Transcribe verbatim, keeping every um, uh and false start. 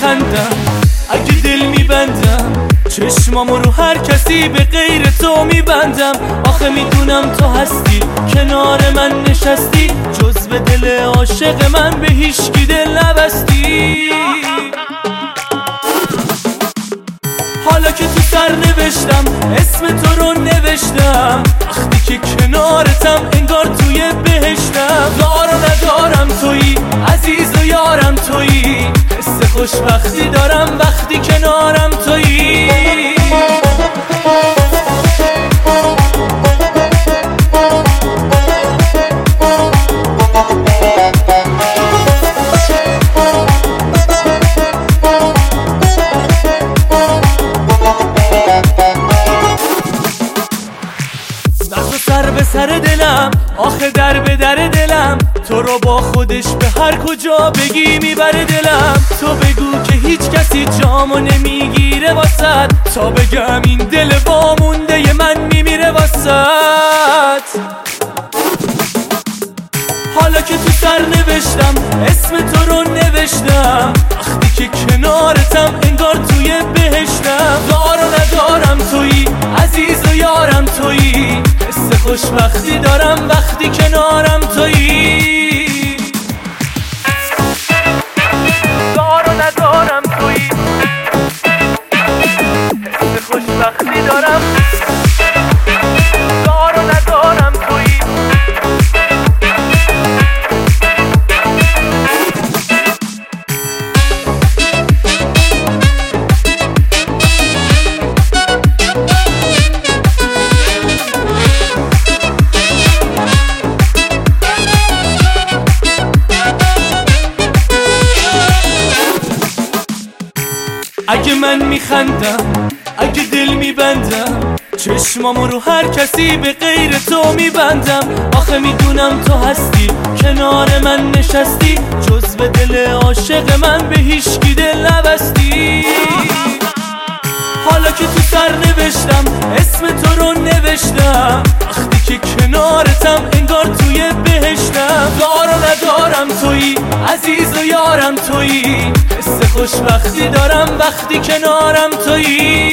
میخندم اگه دل میبندم چشمامو رو هر کسی به غیر تو میبندم. آخه میدونم تو هستی کنار من نشستی، جز به دل عاشق من به هیچکی دل نبستی. حالا که تو سر نوشتم اسم تو رو نوشتم، وقتی که کنارتم انگار توی بهشتم. دار و ندارم تویی، عزیز و یارم تویی، حس خوشبختی دارم وقتی کنارم تویی. سر به سر دلم، آخه در به در دلم، تو رو با خودش به هر کجا بگی میبره دلم. تو بگو که هیچ کسی جامو نمیگیره واسد، تا بگم این دل وامونده من میمیره واسد. حالا که تو سر نوشتم اسم تو رو نوشتم، وقتی که کنارتم انگار توی بهشتم. دار و ندارم تویی، عزیز و یارم تویی، حس خوشبختی دارم وقتی کنارم تویی. دار و ندارم تویی، حس خوشبختی دارم. دار و ندارم تویی. اگه من میخندم اگه دل میبندم چشمامو رو هر کسی به غیر تو میبندم. آخه میدونم تو هستی کنار من نشستی، جز به دل عاشق من به هیچکی دل نبستی. حالا که تو سر نوشتم اسم تو رو نوشتم، وقتی که کنارتم انگار توی بهشتم. دار و ندارم تویی، عزیز و یارم تویی، حس خوشبختی دارم وقتی کنارم تویی.